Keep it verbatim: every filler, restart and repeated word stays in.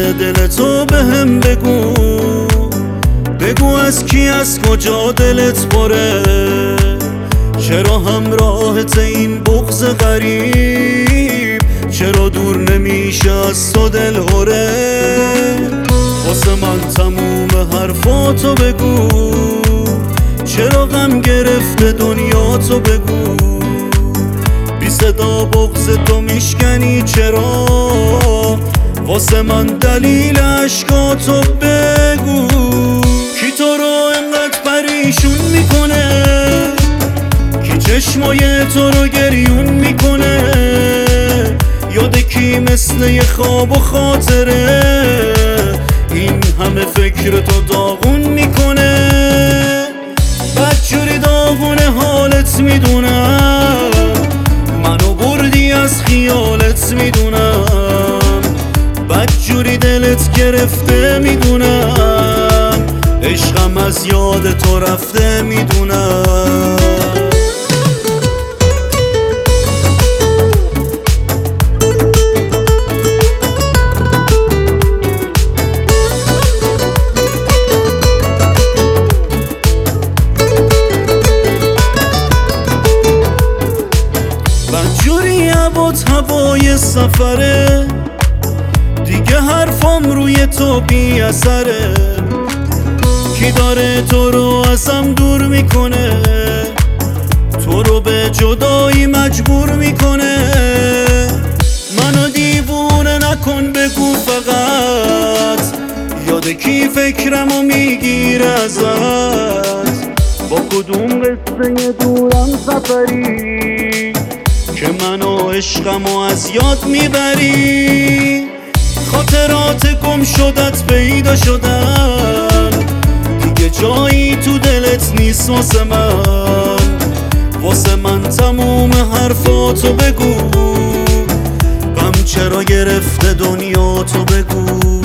دلتو به هم بگو، بگو از کی از کجا دلت پره، چرا همراهت این بغض غریب، چرا دور نمیشه از تو دل هره. واسه من تموم حرفاتو بگو، چرا غم گرفته دنیاتو بگو، بی صدا بغض تو میشکنی چرا، واسه من دلیل عشقاتو بگو. کی تو رو انقدر پریشون میکنه، کی چشمای تو رو گریون میکنه، یاد کی مثل یه خواب و خاطره، این همه فکر تو داغون میکنه. بدجوری داغونه حالت میدونم، منو بردی از خیالت میدونم، بدجوری دلت گرفته میدونم، عشقم از یاد تو رفته میدونم. بدجوری عبات هوای سفره، دیگه حرفام روی تو بی اثره، کی داره تو رو ازم دور میکنه، تو رو به جدایی مجبور میکنه. منو دیوونه نکن بگو فقط، یاد کی فکرمو میگیره ازت، با کدوم قصه دورم سفری که منو عشقمو از یاد میبری. خاطرات گم شدت پیدا شدن، دیگه جایی تو دلت نیست واسه من، واسه من تموم حرفاتو بگو، غم چرا گرفته دنیا تو بگو.